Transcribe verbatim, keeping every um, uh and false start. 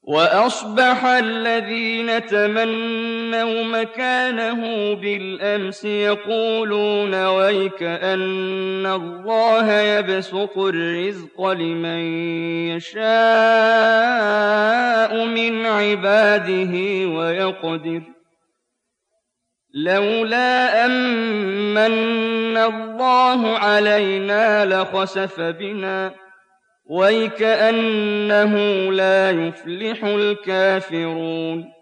وأصبح الذين تمنوا مكانه بالأمس يقولون ويكأن الله يبسط الرزق لمن يشاء من عباده ويقدر لولا أمن الله علينا لخسف بنا ويكأنه لا يفلح الكافرون